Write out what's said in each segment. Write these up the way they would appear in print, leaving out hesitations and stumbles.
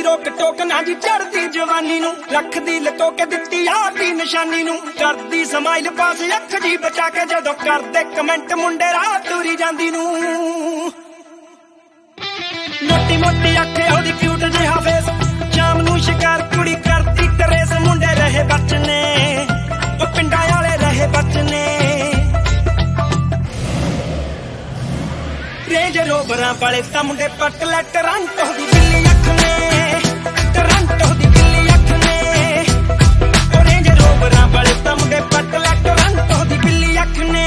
रोक टोक ना जी चढ़दी जवानी नू रख दी लको के दित्ती यार दी निशानी नू करदी समाइल पास अख जी बचा के जदों करदे कमेंट मुंडे राह तुरी जांदी नू मोटी मोटी अख ओदी क्यूट जिहा फेस शाम नू शिकार कुड़ी करदी ट्रेस मुंडे रहे बचने ओ पिंडां वाले रहे बचने रेंज रोवरां वाले तां मुंडे पट लै टोरंटो दी बिल्ली अख ने टोरंटो दी बिल्ली अख ने ओ रेंज रोवरां वाले तां मुंडे पट लै टोरंटो दी बिल्ली अख ने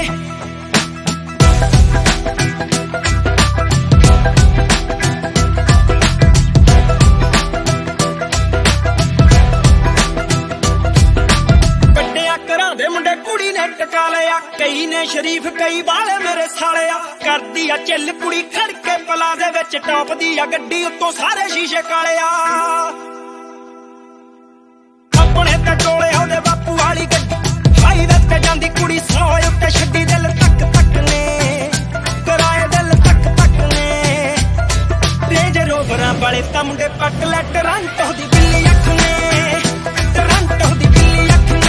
टका लिया कई ने शरीफ कई बाले मेरे साले आ करदी आ चिल कुड़ी खड़ के पलाजे विच टॉप दी आ गड्डी उत्तों सारे शीशे काले आ अपने ते कोले ओदे बापू वाली गड्डी हाईवे ते जांदी कुड़ी 100 उत्ते छड्डी दिल तक तक ने कराए दिल तक तक ने रेंज रोवरां वाले तां मुंडे पट लै टोरंटो दी बिल्ली अख ने टोरंटो दी बिल्ली अख ने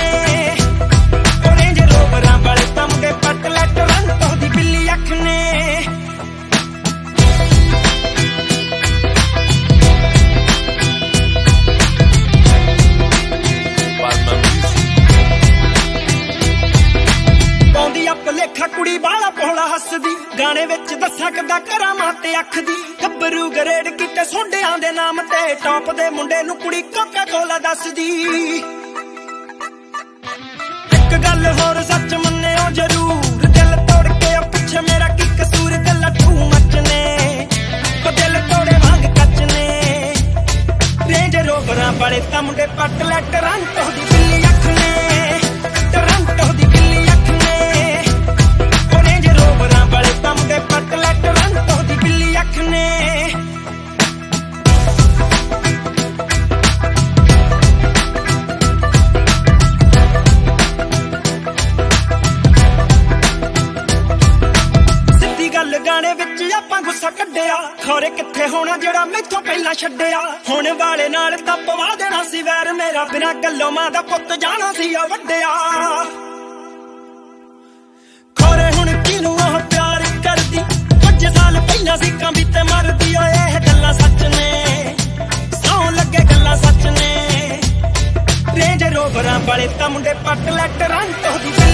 वाले तमगे पट लै टोरंटो दी बिल्ली अख ने पाउंदी आ भलेखा कुड़ी बाला पौला हसदी गाने विच दस्सां किदां करां मां ते अख दी गब्बरू ग्रेड किते सोंडियां दे नाम ते टॉप दे मुंडे नू कुड़ी कोका कोला दसदी एक गल होर सच मन्नियो जरूर दिल तोड़ के पिछे मेरा की कसूर गल्ला तू मचने ओ दिल तोड़े वांग कचने रेंज रोवरां वाले तां मुंडे पट लै टोरंटो दी बिल्ली अख ने टोरंटो दी बिल्ली अख ने ओ रेंज रोवरां वाले तां मुंडे पट लै टोरंटो दी बिल्ली अख ने गाने विच आपां गुस्सा कड्डिया खौरे किथे होना जेड़ा मैथों पहला छड्डिया होने वाले नाल तां पवा देना सी वैर मेरा बिना गल्लों मां दा पुੱਤ जाना सी आ वड्डिया खौरे हुण किनू ओह प्यार करदी कुछ साल पहला सिक्कां भी ते मरदी ओए इह गल्लां सच ने सौ लगे गल्लां सच ने रेंज रोवरां वाले तां मुंडे पट लै टोरंटो दी